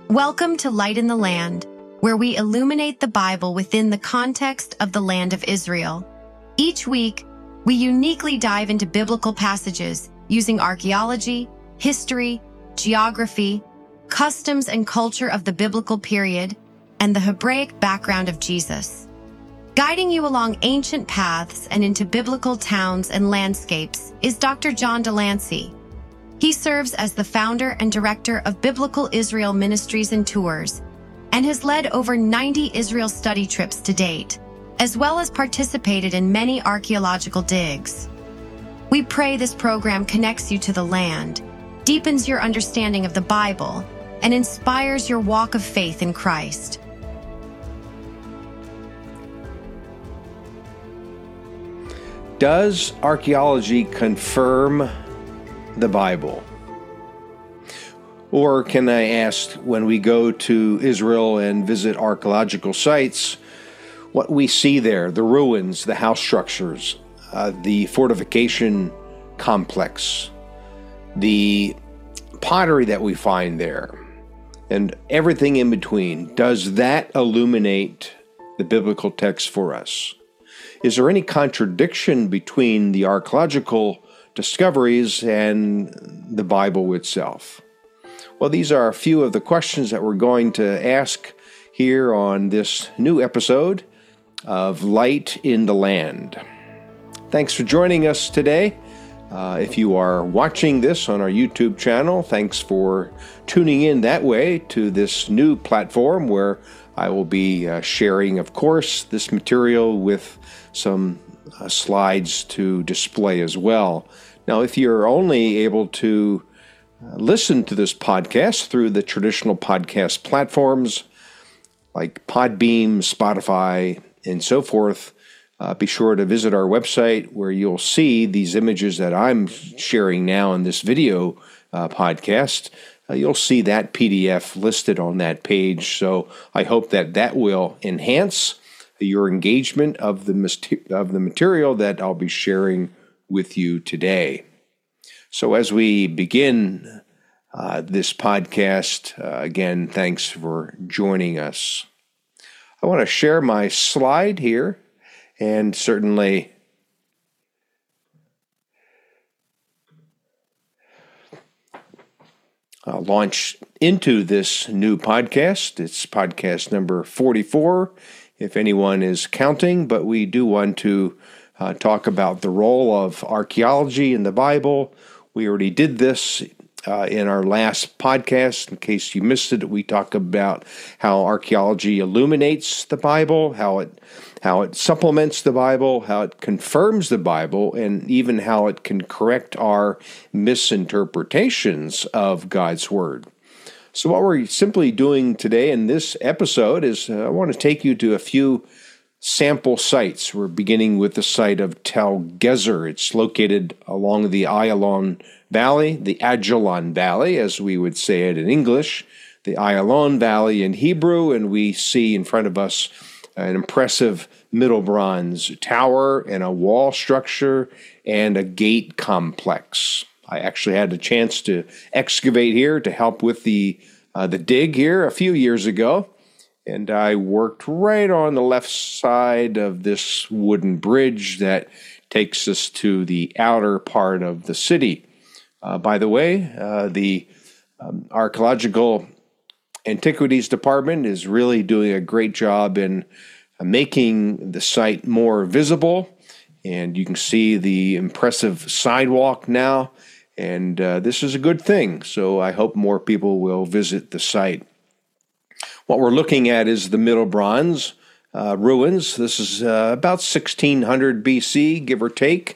Welcome to Light in the Land, where we illuminate the Bible within the context of the land of Israel. Each week, we uniquely dive into biblical passages using archaeology, history, geography, customs and culture of the biblical period, and the Hebraic background of Jesus. Guiding you along ancient paths and into biblical towns and landscapes is Dr. John Delancey. He serves as the founder and director of Biblical Israel Ministries and Tours, and has led over 90 Israel study trips to date, as well as participated in many archaeological digs. We pray this program connects you to the land, deepens your understanding of the Bible, and inspires your walk of faith in Christ. Does archaeology confirm the Bible? Or can I ask, when we go to Israel and visit archaeological sites, what we see there, the ruins, the house structures, the fortification complex, the pottery that we find there, and everything in between, does that illuminate the biblical text for us? Is there any contradiction between the archaeological discoveries and the Bible itself? Well, these are a few of the questions that we're going to ask here on this new episode of Light in the Land. Thanks for joining us today. If you are watching this on our YouTube channel, thanks for tuning in that way to this new platform where I will be sharing, of course, this material with some slides to display as well. Now, if you're only able to listen to this podcast through the traditional podcast platforms like Podbeam, Spotify, and so forth, be sure to visit our website where you'll see these images that I'm sharing now in this video podcast. You'll see that PDF listed on that page, so I hope that that will enhance your engagement of the material that I'll be sharing with you today. So as we begin this podcast, again, thanks for joining us. I want to share my slide here and certainly launch into this new podcast. It's podcast number 44, if anyone is counting, but we do want to talk about the role of archaeology in the Bible. We already did this in our last podcast. In case you missed it, we talk about how archaeology illuminates the Bible, how it supplements the Bible, how it confirms the Bible, and even how it can correct our misinterpretations of God's Word. So what we're simply doing today in this episode is I want to take you to a few sample sites. We're beginning with the site of Tel Gezer. It's located along the Ayalon Valley, the Ajalon Valley, as we would say it in English, the Ayalon Valley in Hebrew, and we see in front of us an impressive Middle Bronze tower and a wall structure and a gate complex. I actually had a chance to excavate here to help with the dig here a few years ago. And I worked right on the left side of this wooden bridge that takes us to the outer part of the city. By the way, the Archaeological Antiquities Department is really doing a great job in making the site more visible. And you can see the impressive sidewalk now. And this is a good thing. So I hope more people will visit the site. What we're looking at is the Middle Bronze ruins. This is about 1600 BC, give or take.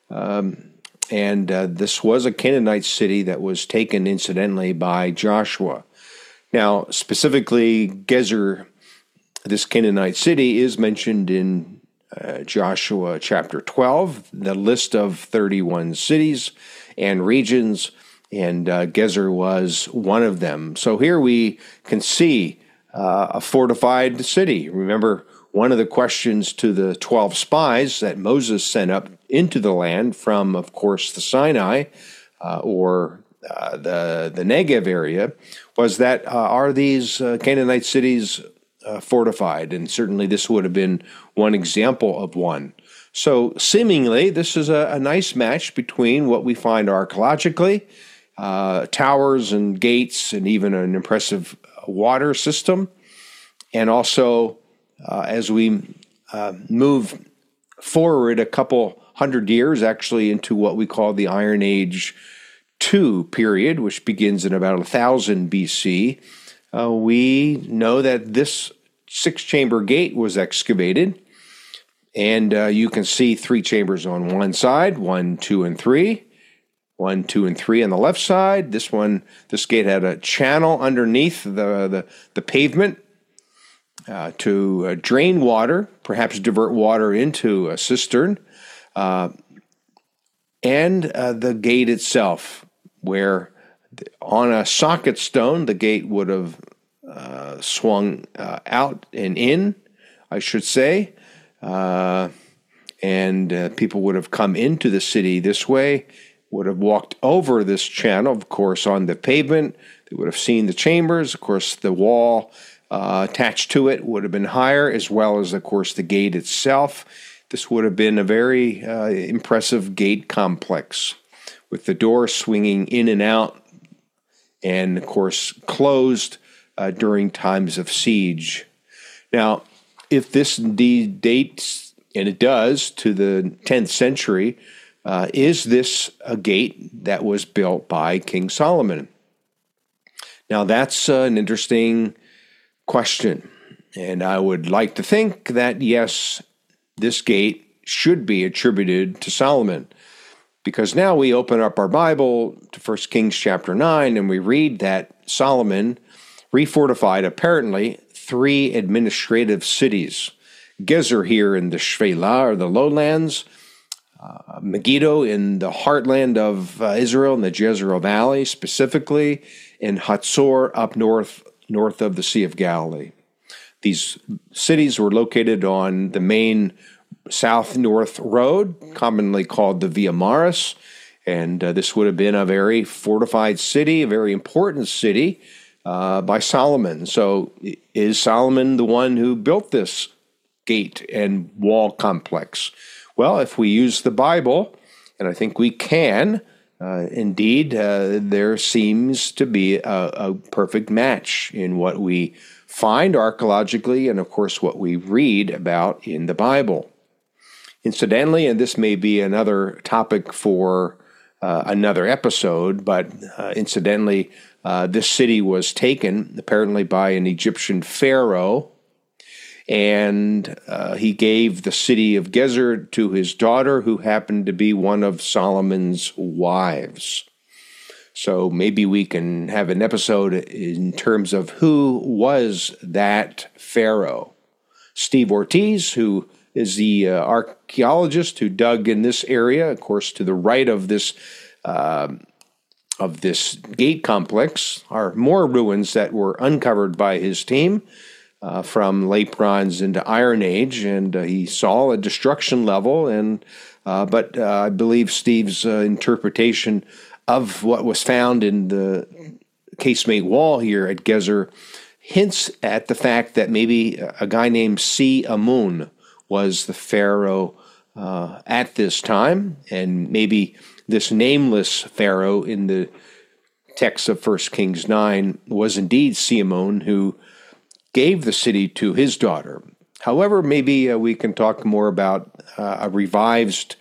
And this was a Canaanite city that was taken, incidentally, by Joshua. Now, specifically, Gezer, this Canaanite city, is mentioned in Joshua chapter 12, the list of 31 cities and regions, and Gezer was one of them. So here we can see a fortified city. Remember, one of the questions to the 12 spies that Moses sent up into the land from, of course, the Sinai, or the Negev area, was that are these Canaanite cities fortified? And certainly this would have been one example of one. So seemingly this is a nice match between what we find archaeologically, towers and gates and even an impressive water system, and also as we move forward a couple hundred years actually into what we call the Iron Age II period, which begins in about 1000 BC, we know that this six-chamber gate was excavated, and you can see three chambers on one side, 1, 2, and 3. 1, 2, and 3 on the left side. This gate had a channel underneath the pavement to drain water, perhaps divert water into a cistern, and the gate itself, where on a socket stone, the gate would have swung out and in, I should say, and people would have come into the city this way, would have walked over this channel, of course, on the pavement. They would have seen the chambers. Of course, the wall attached to it would have been higher, as well as, of course, the gate itself. This would have been a very impressive gate complex, with the door swinging in and out, and, of course, closed during times of siege. Now, if this indeed dates, and it does, to the 10th century, is this a gate that was built by King Solomon? Now, that's an interesting question, and I would like to think that, yes, this gate should be attributed to Solomon, because now we open up our Bible to 1 Kings chapter 9, and we read that Solomon refortified, apparently, 3 administrative cities. Gezer here in the Shephelah, or the lowlands, Megiddo in the heartland of Israel, in the Jezreel Valley specifically, and Hatzor up north of the Sea of Galilee. These cities were located on the main south-north road, commonly called the Via Maris, and this would have been a very fortified city, a very important city by Solomon. So is Solomon the one who built this gate and wall complex? Well, if we use the Bible, and I think we can, indeed, there seems to be a perfect match in what we find archaeologically and, of course, what we read about in the Bible. Incidentally, and this may be another topic for another episode, but incidentally, this city was taken apparently by an Egyptian pharaoh, and he gave the city of Gezer to his daughter, who happened to be one of Solomon's wives. So maybe we can have an episode in terms of who was that pharaoh. Steve Ortiz, who is the archaeologist who dug in this area, of course, to the right of this gate complex, are more ruins that were uncovered by his team. From late bronze into Iron Age, and he saw a destruction level. But I believe Steve's interpretation of what was found in the casemate wall here at Gezer hints at the fact that maybe a guy named Si-Amun was the pharaoh at this time, and maybe this nameless pharaoh in the text of 1 Kings 9 was indeed Si-Amun, who gave the city to his daughter. However, maybe we can talk more about a revised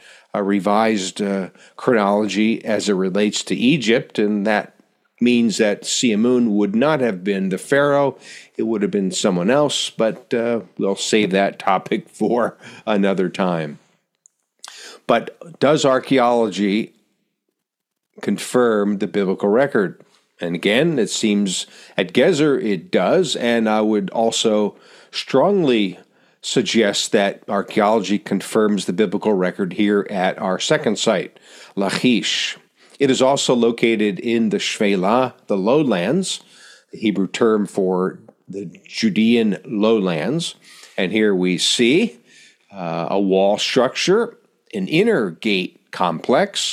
chronology as it relates to Egypt, and that means that Si-Amun would not have been the pharaoh. It would have been someone else, but we'll save that topic for another time. But does archaeology confirm the biblical record? And again, it seems at Gezer it does, and I would also strongly suggest that archaeology confirms the biblical record here at our second site, Lachish. It is also located in the Shephelah, the lowlands, the Hebrew term for the Judean lowlands. And here we see a wall structure, an inner gate complex,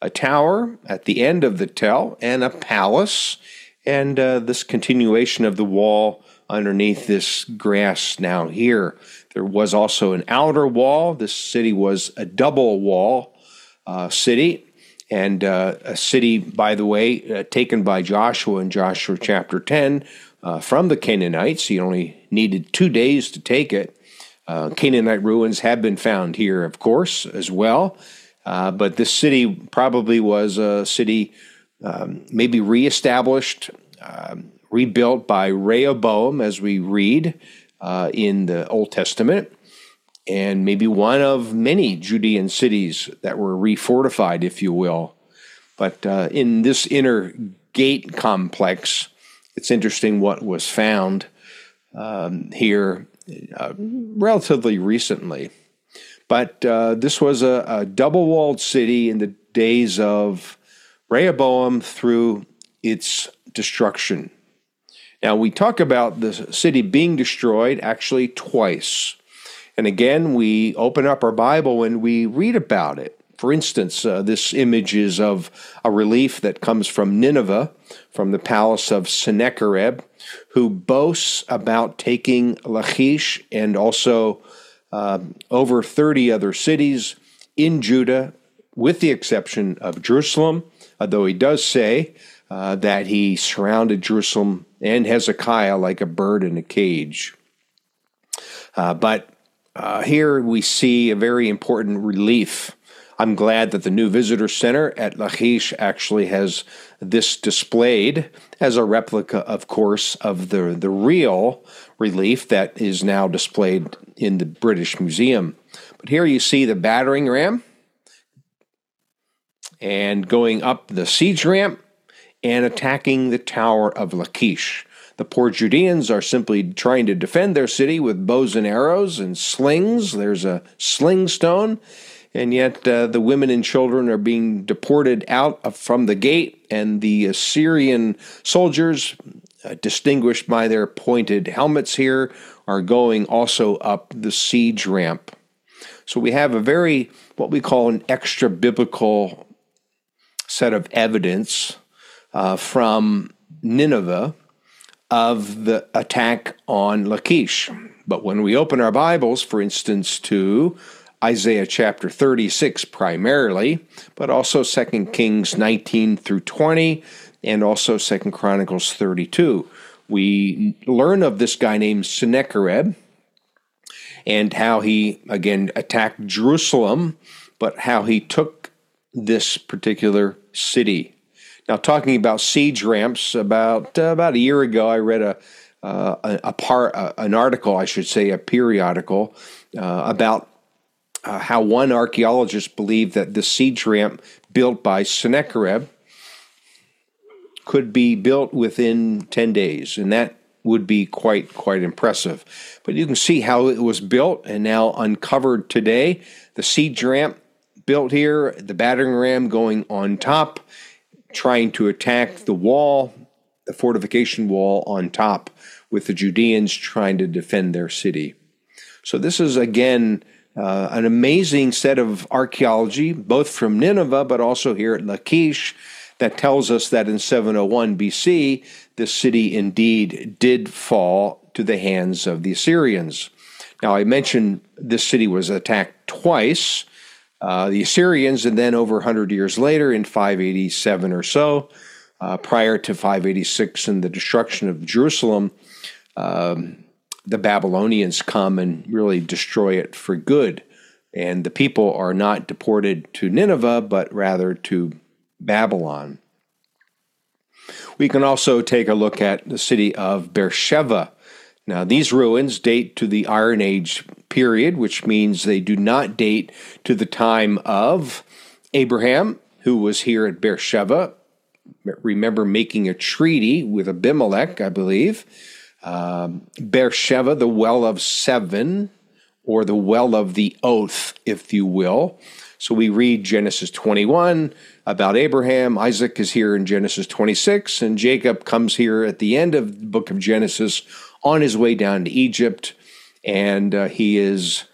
a tower at the end of the tell, and a palace, and this continuation of the wall underneath this grass now here. There was also an outer wall. This city was a double wall city, and a city, by the way, taken by Joshua in Joshua chapter 10 from the Canaanites. He only needed 2 days to take it. Canaanite ruins have been found here, of course, as well. But this city probably was a city maybe reestablished, rebuilt by Rehoboam, as we read in the Old Testament, and maybe one of many Judean cities that were refortified, if you will. But in this inner gate complex, it's interesting what was found here relatively recently. But this was a double-walled city in the days of Rehoboam through its destruction. Now, we talk about the city being destroyed actually twice. And again, we open up our Bible and we read about it. For instance, this image is of a relief that comes from Nineveh, from the palace of Sennacherib, who boasts about taking Lachish and also over 30 other cities in Judah, with the exception of Jerusalem, though he does say that he surrounded Jerusalem and Hezekiah like a bird in a cage. But here we see a very important relief. I'm glad that the new visitor center at Lachish actually has this displayed as a replica, of course, of the real relief that is now displayed in the British Museum. But here you see the battering ram and going up the siege ramp and attacking the tower of Lachish. The poor Judeans are simply trying to defend their city with bows and arrows and slings. There's a sling stone. And yet the women and children are being deported out from the gate, and the Assyrian soldiers, distinguished by their pointed helmets here, are going also up the siege ramp. So we have a very, what we call an extra-biblical set of evidence from Nineveh of the attack on Lachish. But when we open our Bibles, for instance, to Isaiah chapter 36 primarily, but also 2 Kings 19 through 20, and also 2 Chronicles 32. We learn of this guy named Sennacherib and how he, again, attacked Jerusalem, but how he took this particular city. Now, talking about siege ramps, about a year ago, I read an article, I should say, a periodical, about how one archaeologist believed that the siege ramp built by Sennacherib could be built within 10 days, and that would be quite impressive. But you can see how it was built and now uncovered today. The siege ramp built here, the battering ram going on top, trying to attack the wall, the fortification wall on top, with the Judeans trying to defend their city. So this is, again, an amazing set of archaeology, both from Nineveh, but also here at Lachish, that tells us that in 701 BC, this city indeed did fall to the hands of the Assyrians. Now, I mentioned this city was attacked twice, the Assyrians, and then over 100 years later in 587 or so, prior to 586 and the destruction of Jerusalem, the Babylonians come and really destroy it for good. And the people are not deported to Nineveh, but rather to Babylon. We can also take a look at the city of Beersheba. Now, these ruins date to the Iron Age period, which means they do not date to the time of Abraham, who was here at Beersheba. Remember making a treaty with Abimelech, I believe. Beersheba, the well of seven, or the well of the oath, if you will. So we read Genesis 21 about Abraham. Isaac is here in Genesis 26, and Jacob comes here at the end of the book of Genesis on his way down to Egypt, and he is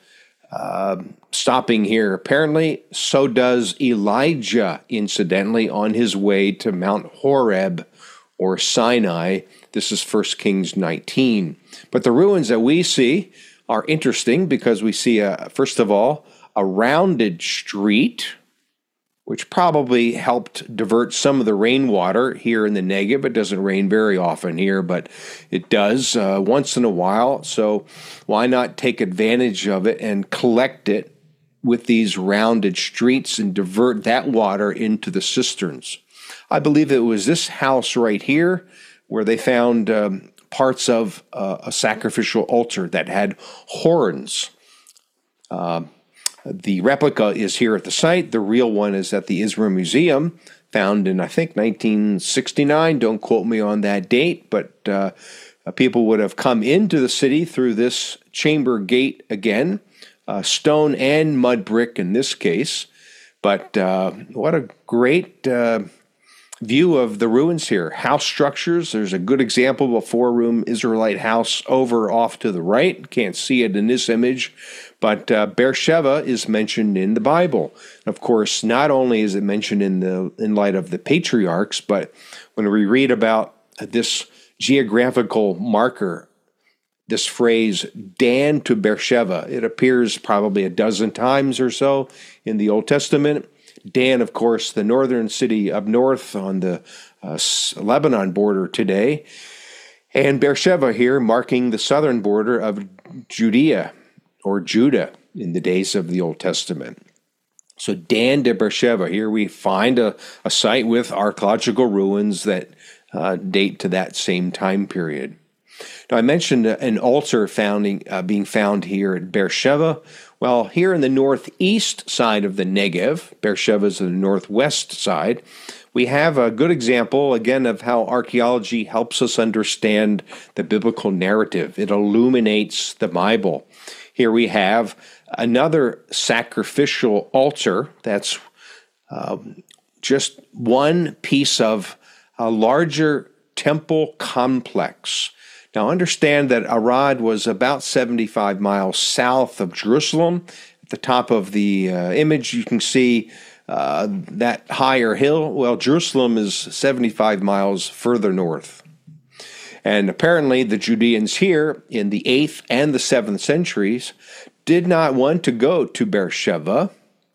Stopping here, apparently, so does Elijah, incidentally, on his way to Mount Horeb or Sinai. This is 1 Kings 19. But the ruins that we see are interesting because we see, first of all, a rounded street, which probably helped divert some of the rainwater here in the Negev. It doesn't rain very often here, but it does once in a while. So why not take advantage of it and collect it with these rounded streets and divert that water into the cisterns? I believe it was this house right here where they found parts of a sacrificial altar that had horns. The replica is here at the site. The real one is at the Israel Museum, found in, I think, 1969. Don't quote me on that date, but people would have come into the city through this chamber gate again, stone and mud brick in this case. But what a great view of the ruins here. House structures. There's a good example of a 4-room Israelite house over off to the right. Can't see it in this image, but Beersheba is mentioned in the Bible. Of course, not only is it mentioned in light of the patriarchs, but when we read about this geographical marker, this phrase, Dan to Beersheba, it appears probably a dozen times or so in the Old Testament. Dan, of course, the northern city up north on the Lebanon border today, and Beersheba here marking the southern border of Judea or Judah in the days of the Old Testament. So Dan to Beersheba, here we find a site with archaeological ruins that date to that same time period. Now, I mentioned an altar being found here at Beersheba. Well, here in the northeast side of the Negev, Beersheba is the northwest side, we have a good example, again, of how archaeology helps us understand the biblical narrative. It illuminates the Bible. Here we have another sacrificial altar that's just one piece of a larger temple complex. Now, understand that Arad was about 75 miles south of Jerusalem. At the top of the image, you can see that higher hill. Well, Jerusalem is 75 miles further north. And apparently, the Judeans here in the 8th and the 7th centuries did not want to go to Beersheba,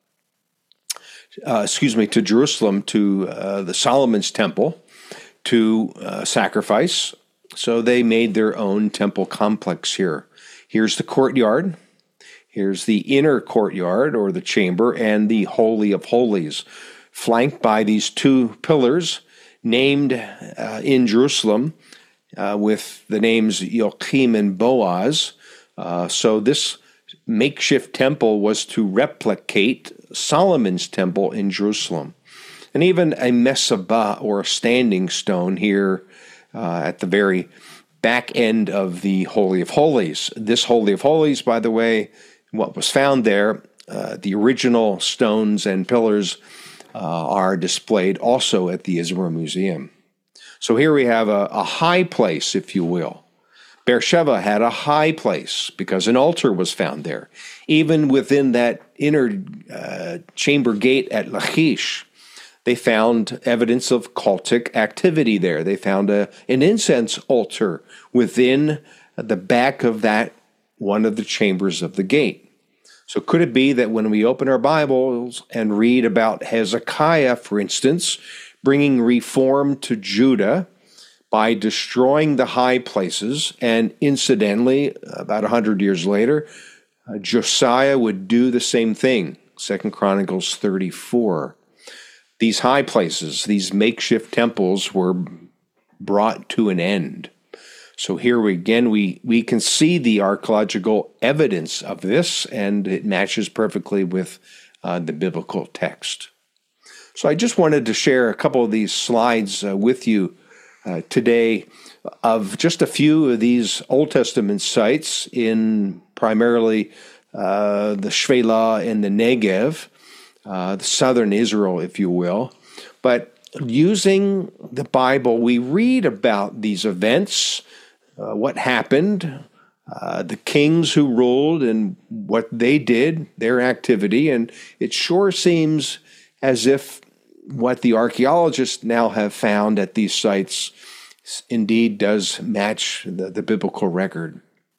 to Jerusalem, to the Solomon's temple to sacrifice. So they made their own temple complex here. Here's the courtyard. Here's the inner courtyard or the chamber and the Holy of Holies, flanked by these 2 pillars named in Jerusalem with the names Joachim and Boaz. So this makeshift temple was to replicate Solomon's temple in Jerusalem. And even a mesabah or a standing stone here at the very back end of the Holy of Holies. This Holy of Holies, by the way, what was found there, the original stones and pillars are displayed also at the Israel Museum. So here we have a high place, if you will. Beersheba had a high place because an altar was found there. Even within that inner chamber gate at Lachish, they found evidence of cultic activity there. They found an incense altar within the back of that one of the chambers of the gate. So could it be that when we open our Bibles and read about Hezekiah, for instance, bringing reform to Judah by destroying the high places, and incidentally, about 100 years later, Josiah would do the same thing, 2 Chronicles 34. These high places, these makeshift temples were brought to an end. So here we can see the archaeological evidence of this, and it matches perfectly with the biblical text. So I just wanted to share a couple of these slides with you today of just a few of these Old Testament sites in primarily the Shvelah and the Negev, the southern Israel, if you will. But using the Bible, we read about these events, what happened, the kings who ruled and what they did, their activity, and it sure seems as if what the archaeologists now have found at these sites indeed does match the biblical record.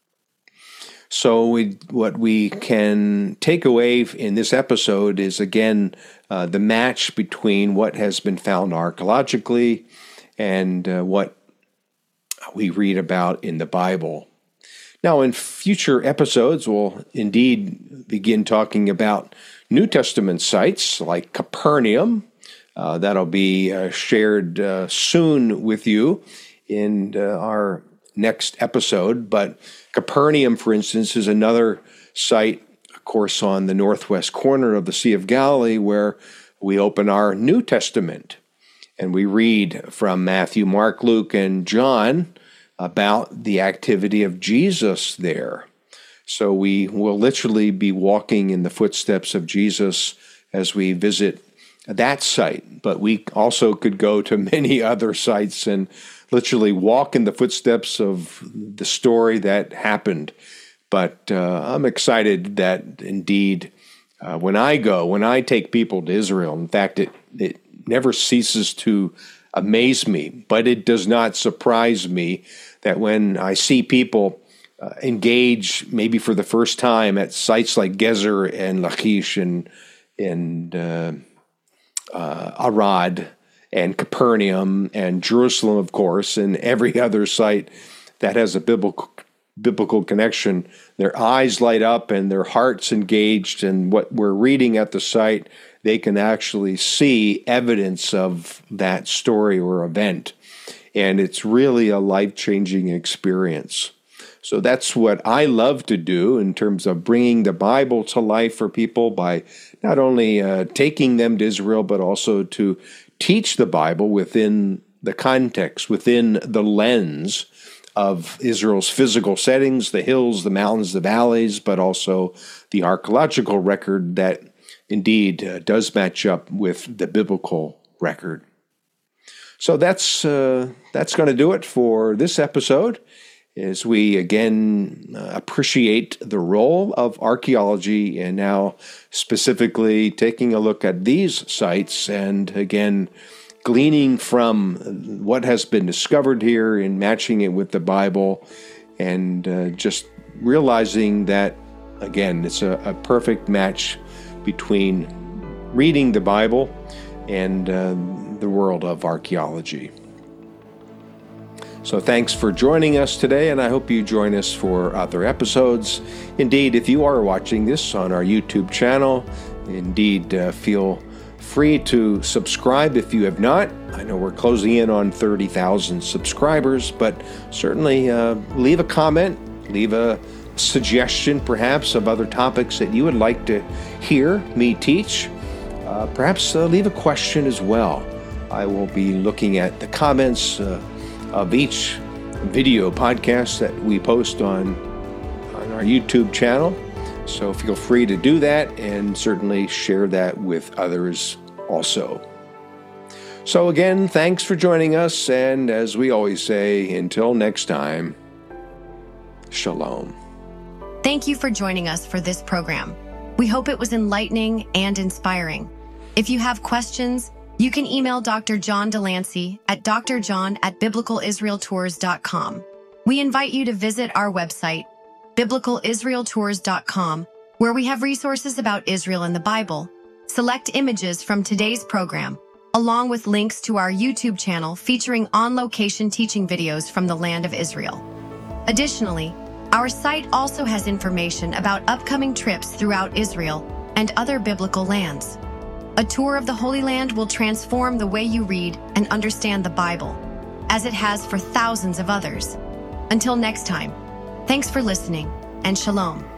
So what we can take away in this episode is, again, the match between what has been found archaeologically and what we read about in the Bible. Now, in future episodes, we'll indeed begin talking about New Testament sites like Capernaum. That'll be shared soon with you in our next episode. But Capernaum, for instance, is another site, of course, on the northwest corner of the Sea of Galilee, where we open our New Testament. And we read from Matthew, Mark, Luke, and John about the activity of Jesus there. So we will literally be walking in the footsteps of Jesus as we visit that site. But we also could go to many other sites and literally walk in the footsteps of the story that happened. But I'm excited that indeed when I take people to Israel, in fact, it never ceases to amaze me, but it does not surprise me that when I see people engage maybe for the first time at sites like Gezer and Lachish and Arad and Capernaum and Jerusalem, of course, and every other site that has a biblical connection, their eyes light up and their hearts engaged, and what we're reading at the site, they can actually see evidence of that story or event. And it's really a life-changing experience. So that's what I love to do in terms of bringing the Bible to life for people by not only taking them to Israel, but also to teach the Bible within the context, within the lens of Israel's physical settings, the hills, the mountains, the valleys, but also the archaeological record that indeed does match up with the biblical record. So that's going to do it for this episode, as we again appreciate the role of archaeology, and now specifically taking a look at these sites and again gleaning from what has been discovered here and matching it with the Bible, and just realizing that again it's a perfect match between reading the Bible and the world of archaeology. So thanks for joining us today, and I hope you join us for other episodes. Indeed, if you are watching this on our YouTube channel, indeed feel free to subscribe if you have not. I know we're closing in on 30,000 subscribers, but certainly leave a comment, leave a suggestion perhaps of other topics that you would like to hear me teach. Perhaps leave a question as well. I will be looking at the comments of each video podcast that we post on our YouTube channel. So feel free to do that, and certainly share that with others also. So again, thanks for joining us, and as we always say, until next time, Shalom. Thank you for joining us for this program. We hope it was enlightening and inspiring. If you have questions, you can email Dr. John Delancey at drjohn@biblicalisraeltours.com. We invite you to visit our website, biblicalisraeltours.com, where we have resources about Israel and the Bible. Select images from today's program, along with links to our YouTube channel featuring on-location teaching videos from the land of Israel. Additionally, our site also has information about upcoming trips throughout Israel and other biblical lands. A tour of the Holy Land will transform the way you read and understand the Bible, as it has for thousands of others. Until next time, thanks for listening, and shalom.